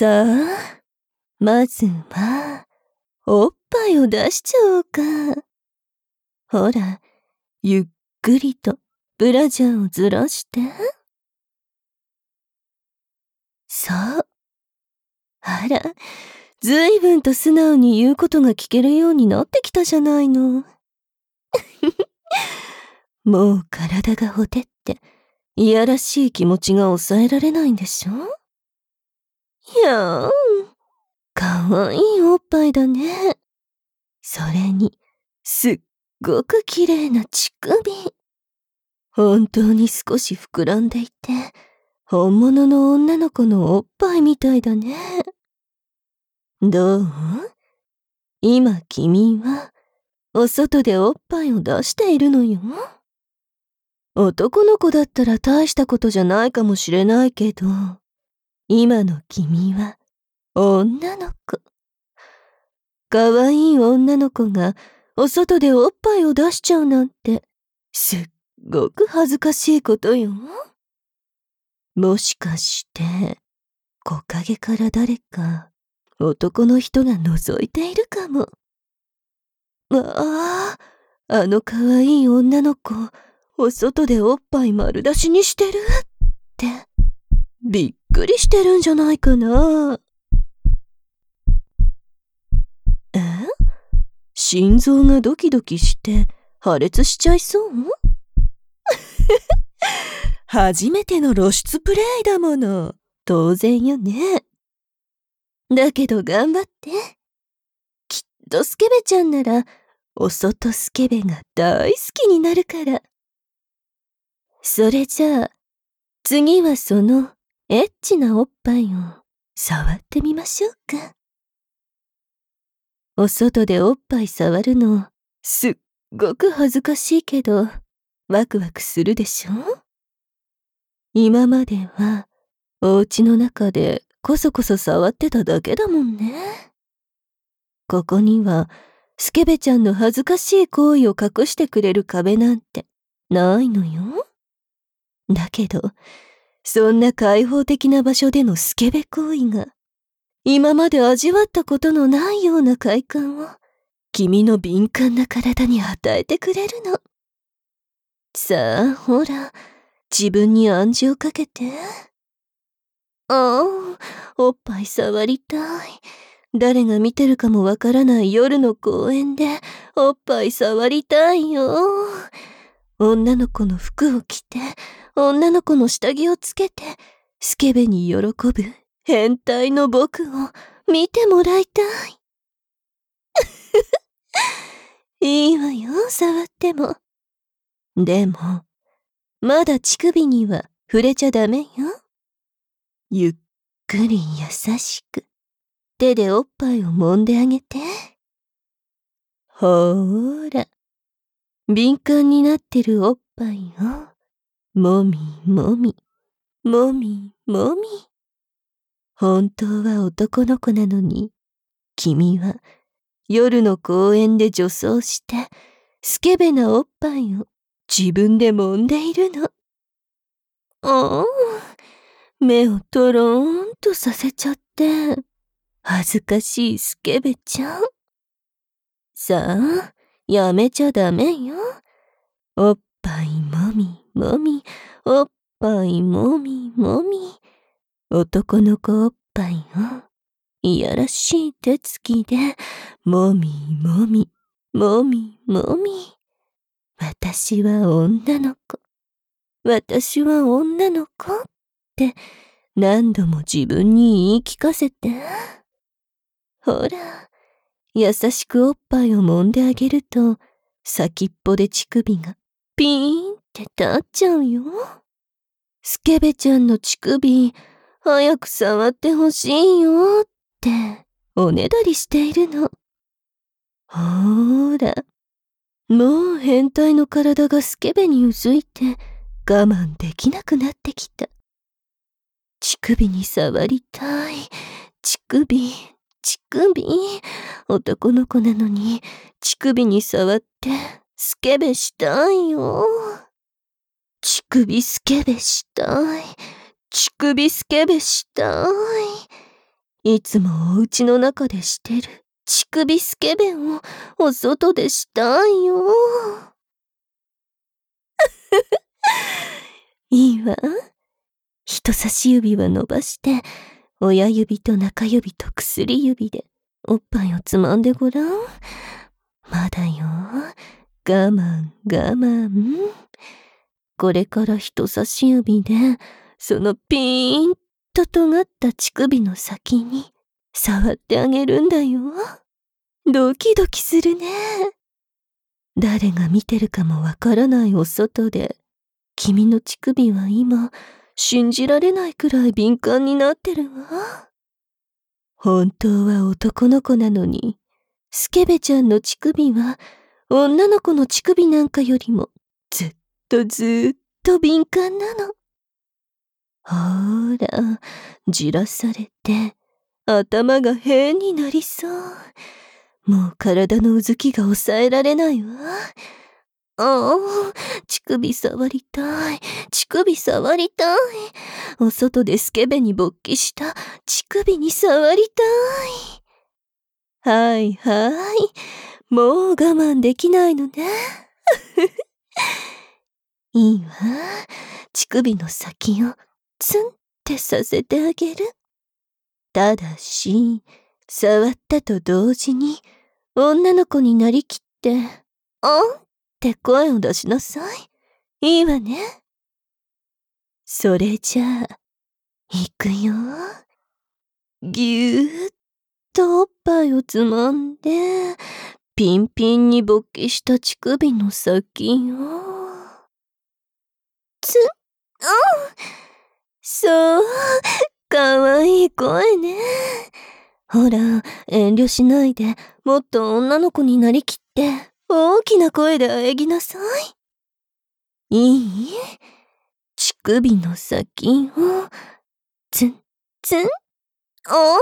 さあ、まずは、おっぱいを出しちゃおうか。ほら、ゆっくりとブラジャーをずらして。そう。あら、ずいぶんと素直に言うことが聞けるようになってきたじゃないの。もう体がほてって、いやらしい気持ちが抑えられないんでしょ？いやーん、かわいいおっぱいだね。それに、すっごく綺麗な乳首。本当に少し膨らんでいて、本物の女の子のおっぱいみたいだね。どう？今君は、お外でおっぱいを出しているのよ。男の子だったら大したことじゃないかもしれないけど、今の君は女の子。かわいい女の子がお外でおっぱいを出しちゃうなんて、すっごく恥ずかしいことよ。もしかして、木陰から誰か男の人が覗いているかも。わあ、あのかわいい女の子、お外でおっぱい丸出しにしてるって、びっくりしてるんじゃないかな。え？心臓がドキドキして破裂しちゃいそう？初めての露出プレイだもの。当然よね。だけど頑張って。きっとスケベちゃんなら、お外スケベが大好きになるから。それじゃあ、次はそのエッチなおっぱいを触ってみましょうか。お外でおっぱい触るの、すっごく恥ずかしいけど、ワクワクするでしょ？今までは、お家の中でこそこそ触ってただけだもんね。ここには、スケベちゃんの恥ずかしい行為を隠してくれる壁なんてないのよ。だけど、そんな開放的な場所でのスケベ行為が、今まで味わったことのないような快感を、君の敏感な体に与えてくれるの。さあ、ほら、自分に暗示をかけて。ああ、おっぱい触りたい。誰が見てるかもわからない夜の公園で、おっぱい触りたいよ。女の子の服を着て、女の子の下着をつけて、スケベに喜ぶ変態の僕を見てもらいたい。いいわよ、触っても。でも、まだ乳首には触れちゃダメよ。ゆっくり優しく、手でおっぱいを揉んであげて。ほーら、敏感になってるおっぱいを、もみもみ、もみもみ。本当は男の子なのに、君は夜の公園で女装して、スケベなおっぱいを自分で揉んでいるの。ああ、目をトローンとさせちゃって、恥ずかしいスケベちゃん。さあ、やめちゃダメよ。おっぱいもみもみ、おっぱいもみもみ。男の子おっぱいを、いやらしい手つきで、もみもみ、もみもみ。私は女の子。私は女の子って何度も自分に言い聞かせて。ほら、優しくおっぱいを揉んであげると、先っぽで乳首がピーンって立っちゃうよ。スケベちゃんの乳首、早く触ってほしいよって、おねだりしているの。ほーら、もう変態の体がスケベにうずいて、我慢できなくなってきた。乳首に触りたい。乳首、乳首。男の子なのに、乳首に触って、スケベしたいよ。乳首スケベしたい。乳首スケベしたい。 いつもお家の中でしてる乳首スケベをお外でしたいよ。いいわ。人差し指は伸ばして、親指と中指と薬指でおっぱいをつまんでごらん。まだよ。我慢我慢。これから人差し指でそのピーンと尖った乳首の先に触ってあげるんだよ。ドキドキするね。誰が見てるかもわからないお外で、君の乳首は今信じられないくらい敏感になってるわ。本当は男の子なのに、スケベちゃんの乳首は女の子の乳首なんかよりもずっと敏感なの。ほーら、じらされて頭が変になりそう。もう体のうずきが抑えられないわ。ああ、乳首触りたい。乳首触りたい。お外でスケベに勃起した乳首に触りたい。はいはい。もう我慢できないのね。いいわ。乳首の先をツンってさせてあげる。ただし、触ったと同時に女の子になりきって、あんって声を出しなさい。いいわね。それじゃあ、いくよ。ぎゅーっとおっぱいをつまんで、ピンピンに勃起した乳首の先を。つ、あんそう、かわいい声ね。ほら、遠慮しないで、もっと女の子になりきって、大きな声で喘ぎなさい。いい？乳首の先を、ツン、ツン、おん、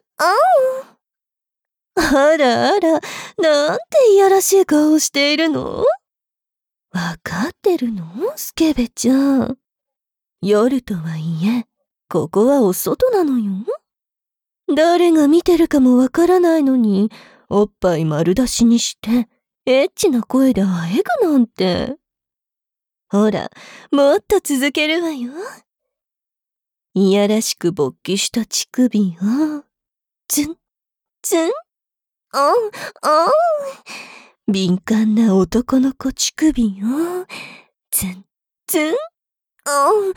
あらあら、なんていやらしい顔をしているの？わかってるの？スケベちゃん。夜とはいえ、ここはお外なのよ。誰が見てるかもわからないのに、おっぱい丸出しにして、エッチな声であえぐなんて。ほら、もっと続けるわよ。いやらしく勃起した乳首を、ツン、ツン、おん、おん。敏感な男の子乳首を、ツン、ツン、おん、おん。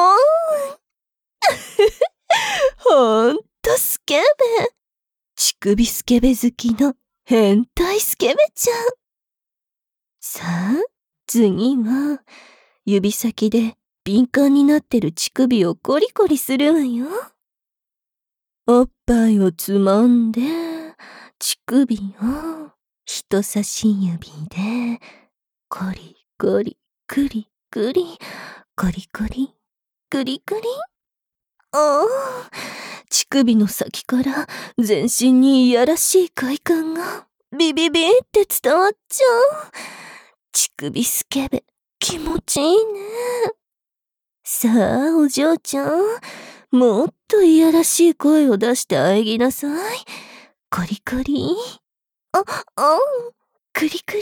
ほんとスケベ。乳首スケベ好きの変態スケベちゃん。さあ、次は、指先で敏感になってる乳首をコリコリするわよ。おっぱいをつまんで、乳首を人差し指で、コリコリ、クリクリ、コリコリ、クリクリ。ああ、乳首の先から全身にいやらしい快感がビビビって伝わっちゃう。乳首スケベ、気持ちいいね。さあ、お嬢ちゃん、もっといやらしい声を出して喘ぎなさい。コリコリ。あ、クリクリ。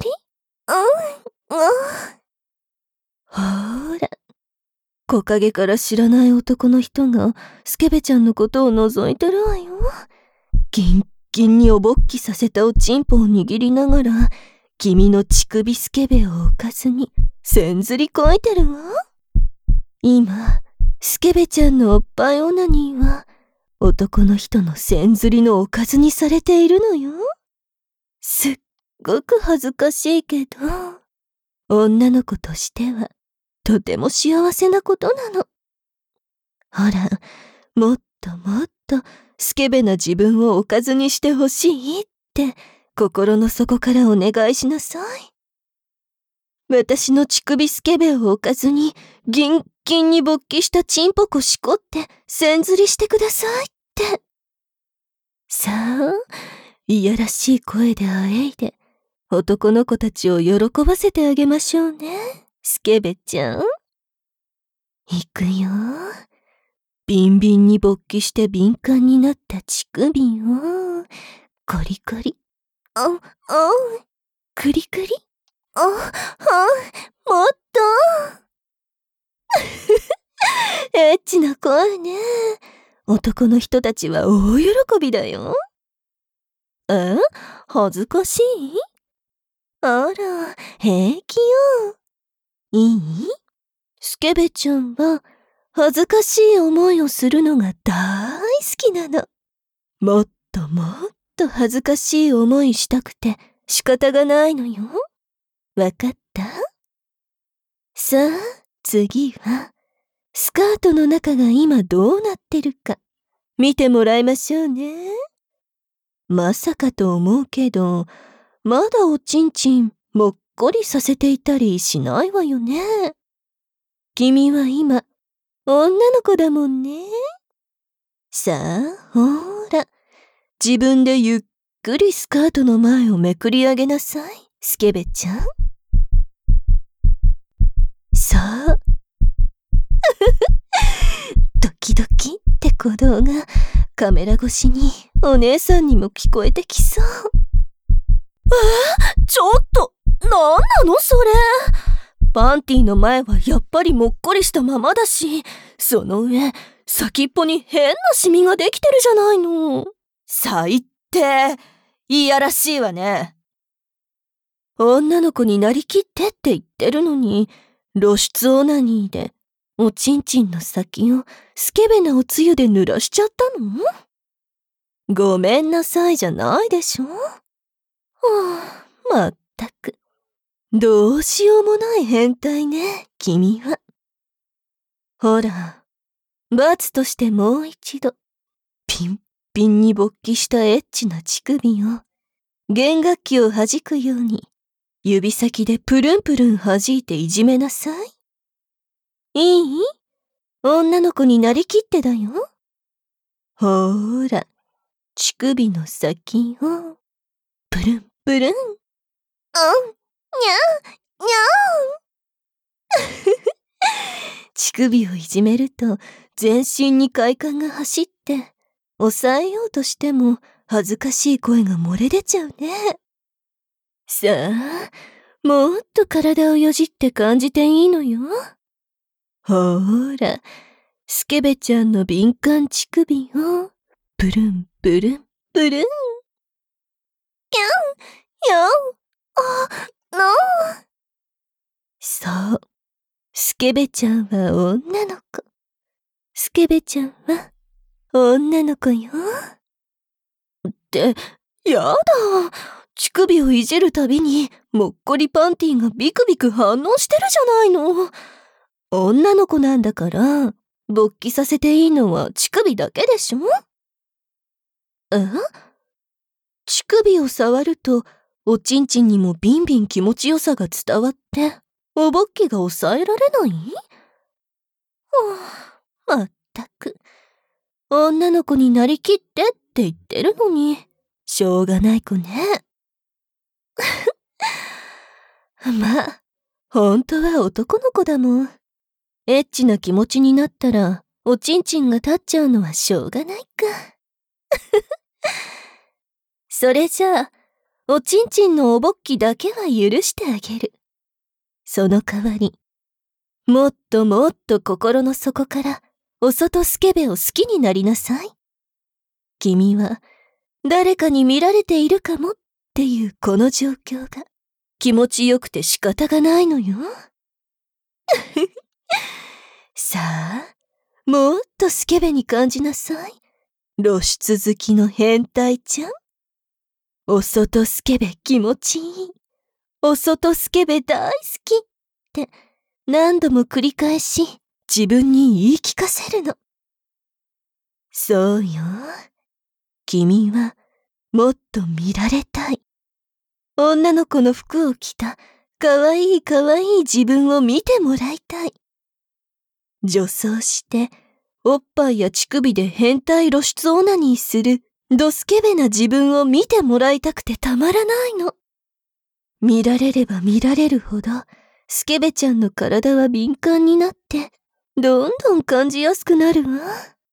ほーら。木陰から知らない男の人がスケベちゃんのことを覗いてるわよ。ギンギンにお勃起させたおちんぽを握りながら、君の乳首スケベを置かずに、せんずりこいてるわ。今、スケベちゃんのおっぱいオナニーは、男の人のせんずりのおかずにされているのよ。すっごく恥ずかしいけど、女の子としては、とても幸せなことなの。ほら、もっともっとスケベな自分をおかずにしてほしいって心の底からお願いしなさい。私の乳首スケベをおかずにギンギンに勃起したチンポコしこってせんずりしてくださいって。さあ、いやらしい声であえいで男の子たちを喜ばせてあげましょうね、スケベちゃん。いくよ。 ビンビンに勃起して敏感になった乳首を、コリコリ。クリクリ。もっとエッチな声ね。男の人たちは大喜びだよ。恥ずかしい？あら、平気よ。いい？スケベちゃんは恥ずかしい思いをするのが大好きなの。もっともっと恥ずかしい思いしたくて仕方がないのよ。わかった？さあ、次は、スカートの中が今どうなってるか、見てもらいましょうね。まさかと思うけど、まだおちんちんもっこりさせていたりしないわよね。君は今、女の子だもんね。さあ、ほーら、自分でゆっくりスカートの前をめくり上げなさい、スケベちゃん。さあ。ドキドキって鼓動がカメラ越しにお姉さんにも聞こえてきそう。ちょっと、なんなのそれ。パンティの前はやっぱりもっこりしたままだし、その上、先っぽに変なシミができてるじゃないの。最低。いやらしいわね。女の子になりきってって言ってるのに、露出オナニーで、おちんちんの先をスケベなおつゆで濡らしちゃったの？ごめんなさいじゃないでしょ。まったく。どうしようもない変態ね、君は。ほら、罰としてもう一度、ピンピンに勃起したエッチな乳首を、弦楽器を弾くように、指先でプルンプルン弾いていじめなさい。いい？女の子になりきってだよ。ほーら、乳首の先を、プルンプルン。にゃん、にゃん。乳首をいじめると、全身に快感が走って、抑えようとしても恥ずかしい声が漏れ出ちゃうね。さあ、もっと体をよじって感じていいのよ。ほーら、スケベちゃんの敏感乳首を、プルンプルンプルン。そう。スケベちゃんは女の子。スケベちゃんは女の子よ。って、やだ。乳首をいじるたびに、もっこりパンティがビクビク反応してるじゃないの。女の子なんだから、勃起させていいのは乳首だけでしょ？乳首を触ると、おちんちんにもビンビン気持ちよさが伝わって、おぼっきが抑えられない？まったく。女の子になりきってって言ってるのに、しょうがない子ね。まあ、ほんとは男の子だもん。エッチな気持ちになったら、おちんちんが立っちゃうのはしょうがないか。それじゃあ、おちんちんのおぼっきだけは許してあげる。その代わり、もっともっと心の底から、お外スケベを好きになりなさい。君は、誰かに見られているかもっていうこの状況が、気持ちよくて仕方がないのよ。さあ、もっとスケベに感じなさい。露出好きの変態ちゃん。お外スケベ気持ちいい。お外スケベ大好きって何度も繰り返し自分に言い聞かせるの。そうよ。君はもっと見られたい。女の子の服を着たかわいいかわいい自分を見てもらいたい。女装しておっぱいや乳首で変態露出オナニーするドスケベな自分を見てもらいたくてたまらないの。見られれば見られるほどスケベちゃんの体は敏感になってどんどん感じやすくなるわ。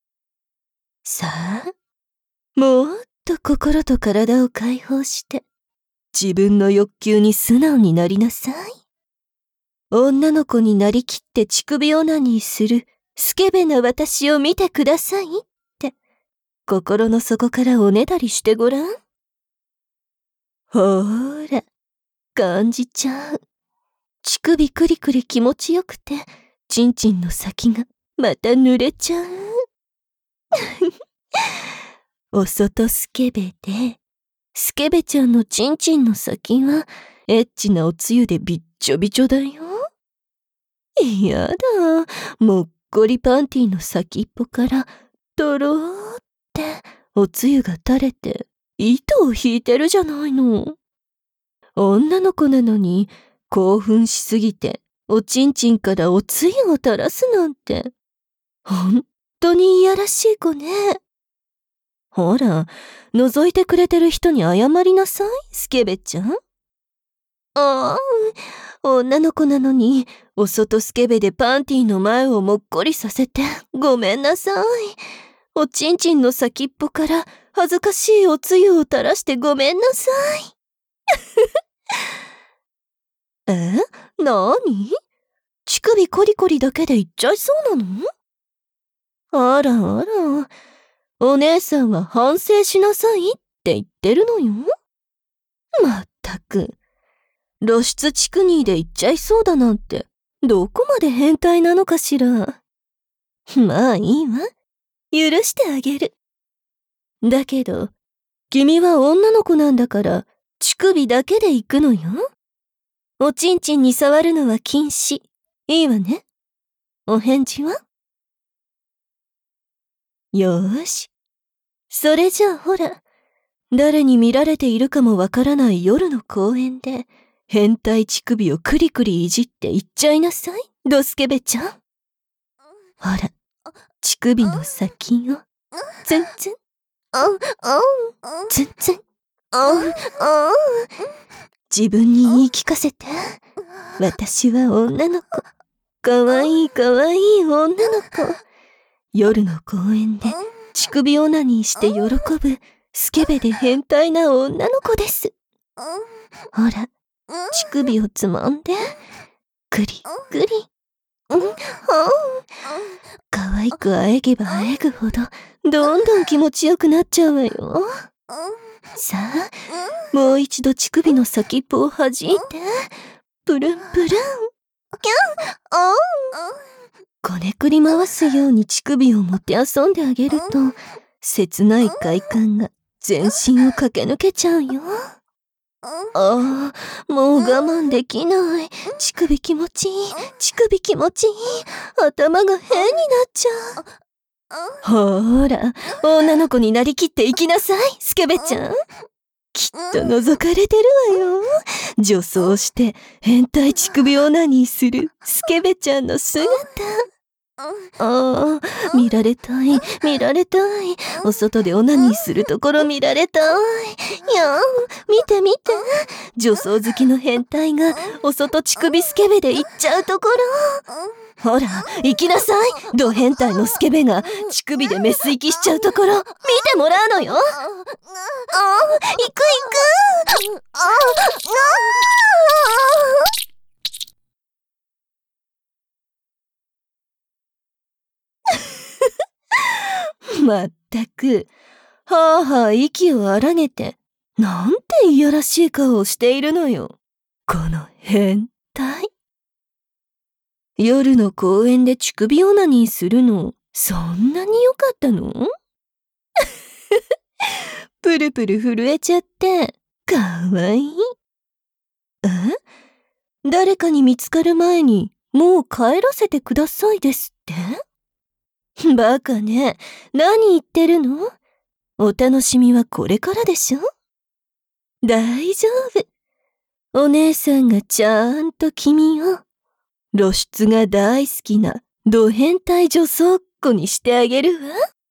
さあ、もっと心と体を解放して、自分の欲求に素直になりなさい。女の子になりきって乳首オナニーするスケベな私を見てくださいって、心の底からおねだりしてごらん。ほーら、感じちゃう。乳首クリクリ気持ちよくて、チンチンの先がまた濡れちゃう。お外スケベで、スケベちゃんのチンチンの先は、エッチなおつゆでびっちょびちょだよ。やだ、もっこりパンティの先っぽから、とろーっておつゆが垂れて、糸を引いてるじゃないの。女の子なのに、興奮しすぎて、おちんちんからおつゆを垂らすなんて、ほんとにいやらしい子ね。ほら、覗いてくれてる人に謝りなさい、スケベちゃん。ああ、女の子なのに、お外スケベでパンティの前をもっこりさせて、ごめんなさい。おちんちんの先っぽから恥ずかしいおつゆを垂らしてごめんなさい。なに？乳首コリコリだけでいっちゃいそうなの？あらあら、お姉さんは反省しなさいって言ってるのよ。まったく、露出乳首でいっちゃいそうだなんて、どこまで変態なのかしら。まあいいわ。許してあげる。だけど、君は女の子なんだから、乳首だけで行くのよ。おちんちんに触るのは禁止。いいわね。お返事は？よーし。それじゃあほら、誰に見られているかもわからない夜の公園で、変態乳首をクリクリいじって言っちゃいなさい、ドスケベちゃん。ほら、乳首の先よ。ツンツン。ツンツン。自分に言い聞かせて。私は女の子。かわいいかわいい女の子。夜の公園で乳首オナニーして喜ぶスケベで変態な女の子です。ほら、乳首をつまんで、くりくり。可愛くあえげばあえぐほど、どんどん気持ちよくなっちゃうわよ。さあ、もう一度乳首の先っぽを弾いて、プルンプルン。こねくり回すように乳首をもてあそんであげると、切ない快感が全身を駆け抜けちゃうよ。ああ、もう我慢できない。乳首気持ちいい。乳首気持ちいい。頭が変になっちゃう。ほーら、女の子になりきっていきなさい、スケベちゃん。きっと覗かれてるわよ。女装して変態乳首オナニーするスケベちゃんの姿。ああ、見られたい、見られたい。お外でオナニーするところ見られたい。やん、見て見て。女装好きの変態がお外乳首スケベで行っちゃうところ。ほら、行きなさい。ド変態のスケベが乳首でメス行きしちゃうところ見てもらうのよ。行く行く。まったく、はあはあ息を荒げて、なんていやらしい顔をしているのよ。この変態。夜の公園で乳首オナニーするの、そんなに良かったの？プルプル震えちゃって、かわいい。誰かに見つかる前に、もう帰らせてくださいですって？バカね。何言ってるの？お楽しみはこれからでしょ？大丈夫。お姉さんがちゃんと君を、露出が大好きなド変態女装っ子にしてあげるわ。